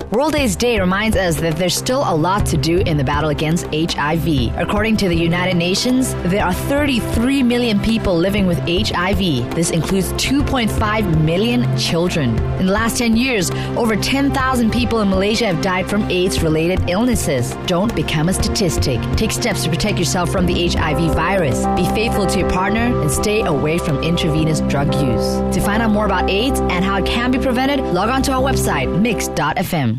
World AIDS Day reminds us that there's still a lot to do in the battle against HIV. According to the United Nations, there are 33 million people living with HIV. This includes 2.5 million children. In the last 10 years, over 10,000 people in Malaysia have died from AIDS-related illnesses. Don't become a statistic. Take steps to protect yourself from the HIV virus. Be faithful to your partner and stay away from intravenous drug use. To find out more about AIDS and how it can be prevented, log on to our website, mix.fm.